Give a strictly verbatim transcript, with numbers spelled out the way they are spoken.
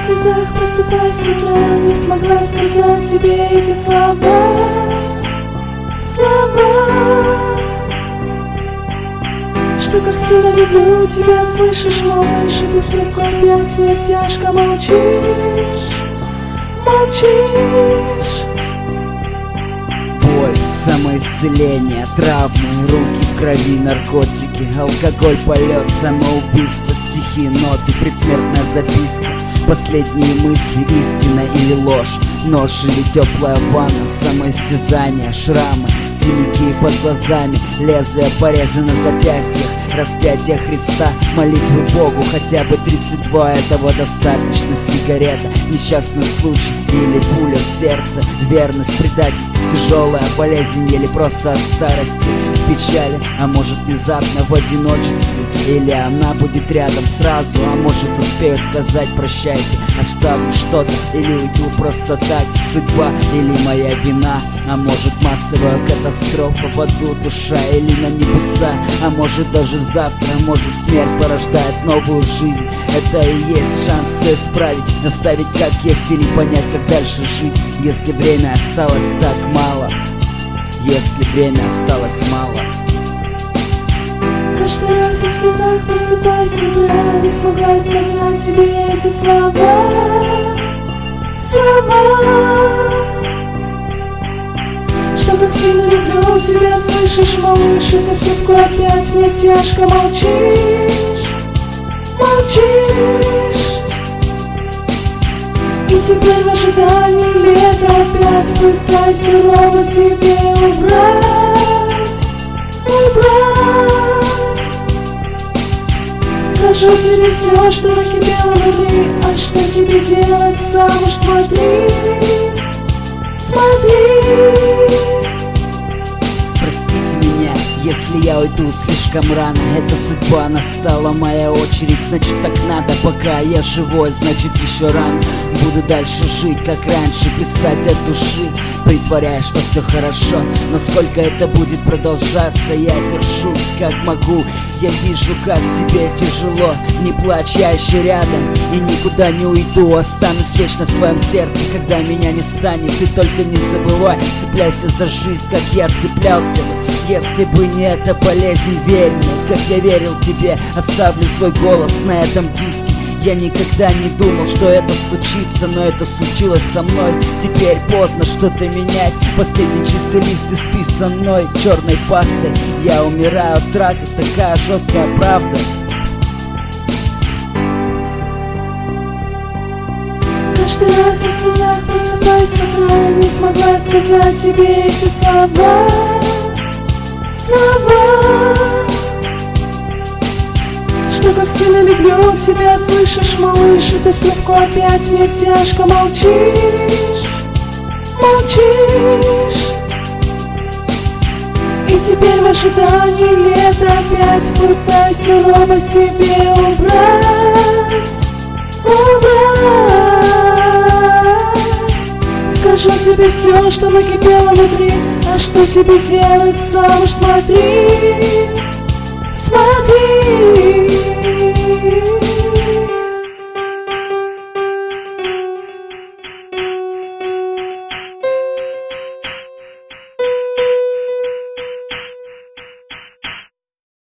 слезах просыпаясь с утра, не смогла сказать тебе эти слова, слова, что как сильно люблю тебя, слышишь, малыш, и ты в трубку опять мне тяжко молчишь, молчишь. Боль, самоисцеление, травмы, руки в крови, наркотики, алкоголь, полет, самоубийство, стихи, ноты, предсмертная записка, последние мысли, истина или ложь, нож или теплая ванна, самоистязание, шрамы, синяки под глазами, лезвие пореза на запястьях, распятие Христа, молитвы Богу, хотя бы тридцать два, этого достаточно. Сигарета, несчастный случай или пуля в сердце, верность, предательство, тяжелая болезнь или просто от старости, в печали, а может внезапно в одиночестве, или она будет рядом сразу, а может успею сказать прощайте, оставлю что-то или уйду просто так, судьба или моя вина, а может массовая катастрофа, в аду душа или на небеса, а может даже завтра, может смерть порождает новую жизнь. Это и есть шанс все исправить, оставить как есть или понять, как дальше жить, если время осталось так мало, если время осталось мало. Каждый раз в слезах просыпаясь с утра, не смогла сказать тебе эти слова, слова, что как сильно люблю тебя, слышишь, малыш, и ты в трубку опять мне тяжко молчишь, молчишь. И теперь в ожидании лета опять пытаюсь снова себе убрать, убрать. Скажу тебе все, что накипело внутри, а что тебе делать, сам уж смотри, смотри. Простите меня, если я уйду слишком рано, это судьба, настала моя очередь, значит так надо, пока я живой, значит еще рано. Буду дальше жить, как раньше, писать от души, притворяясь, что все хорошо, но сколько это будет продолжаться, я держусь как могу. Я вижу, как тебе тяжело, не плачь, я еще рядом и никуда не уйду, останусь вечно в твоем сердце, когда меня не станет. Ты только не забывай, цепляйся за жизнь, как я цеплялся бы. Если бы не эта болезнь, верь мне, как я верил тебе, оставлю свой голос на этом диске. Я никогда не думал, что это случится, но это случилось со мной. Теперь поздно что-то менять, последний чистый лист исписан мной черной пастой. Я умираю от рака, такая жесткая правда. Каждый раз в слезах просыпаясь с утра, не смогла сказать тебе эти слова, слова, что как сильно люблю тебя, слышишь, малыш, и ты в трубку опять мне тяжко молчишь, молчишь. И теперь в ожидании лета опять пытаюсь снова себе убрать, убрать. Скажу тебе все, что накипело внутри, а что тебе делать, сам уж смотри, смотри.